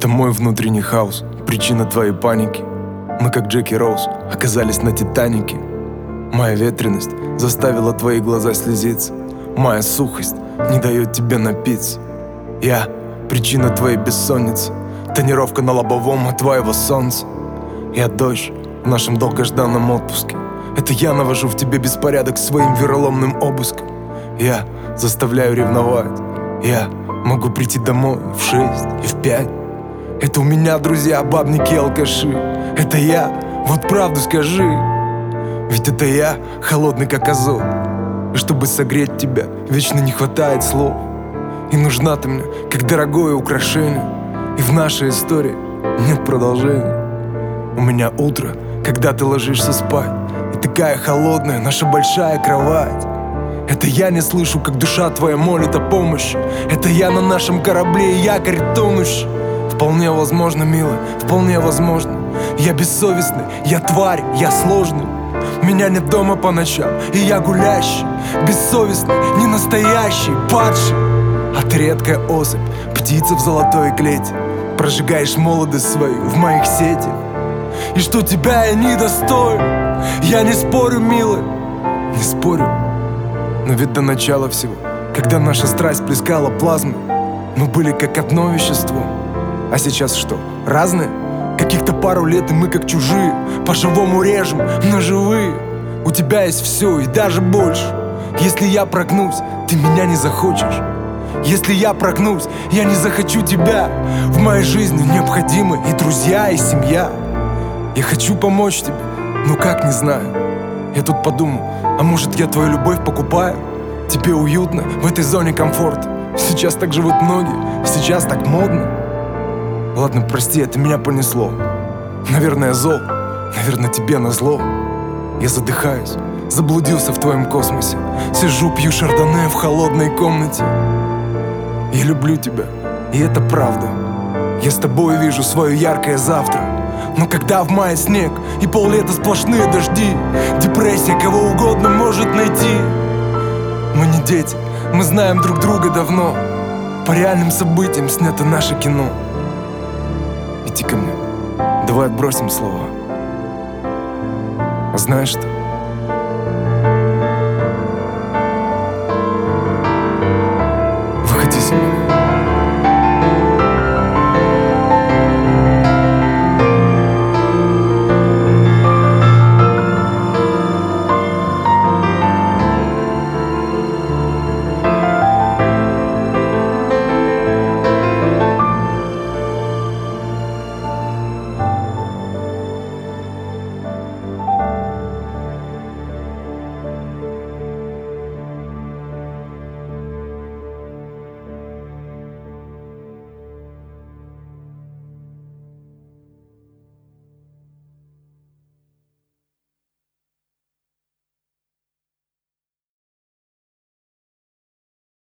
Это мой внутренний хаос, причина твоей паники. Мы, как Джек и Роуз, оказались на Титанике. Моя ветренность заставила твои глаза слезиться. Моя сухость не дает тебе напиться. Я — причина твоей бессонницы, тонировка на лобовом от твоего солнца. Я дождь в нашем долгожданном отпуске. Это я навожу в тебе беспорядок своим вероломным обыском. Я заставляю ревновать. Я могу прийти домой в 6 и в 5. Это у меня друзья, бабники и алкаши. Это я, вот правду скажи. Ведь это я, холодный как азот. И чтобы согреть тебя, вечно не хватает слов. И нужна ты мне, как дорогое украшение. И в нашей истории нет продолжения. У меня утро, когда ты ложишься спать, и такая холодная наша большая кровать. Это я не слышу, как душа твоя молит о помощи. Это я на нашем корабле, якорь тонущий. Вполне возможно, милая, вполне возможно. Я бессовестный, я тварь, я сложный. Меня нет дома по ночам, и я гулящий. Бессовестный, не настоящий, падший. А ты редкая особь, птица в золотой клете. Прожигаешь молодость свою в моих сетях. И что тебя я недостоин. Я не спорю, милая, не спорю. Но ведь до начала всего, когда наша страсть плескала плазмы, мы были как одно вещество. А сейчас что, разные? Каких-то пару лет, и мы как чужие. По-живому режем, но живые. У тебя есть все и даже больше. Если я прогнусь, ты меня не захочешь. Если я прогнусь, я не захочу тебя. В моей жизни необходимы и друзья, и семья. Я хочу помочь тебе, но как, не знаю. Я тут подумал, а может я твою любовь покупаю? Тебе уютно в этой зоне комфорта. Сейчас так живут многие, сейчас так модно. Ладно, прости, это меня понесло. Наверное, я зол, наверное, тебе назло. Я задыхаюсь, заблудился в твоем космосе. Сижу, пью шардоне в холодной комнате. Я люблю тебя, и это правда. Я с тобой вижу свое яркое завтра. Но когда в мае снег и поллета сплошные дожди, депрессия кого угодно может найти. Мы не дети, мы знаем друг друга давно. По реальным событиям снято наше кино. Иди ко мне, давай отбросим слова. А знаешь что?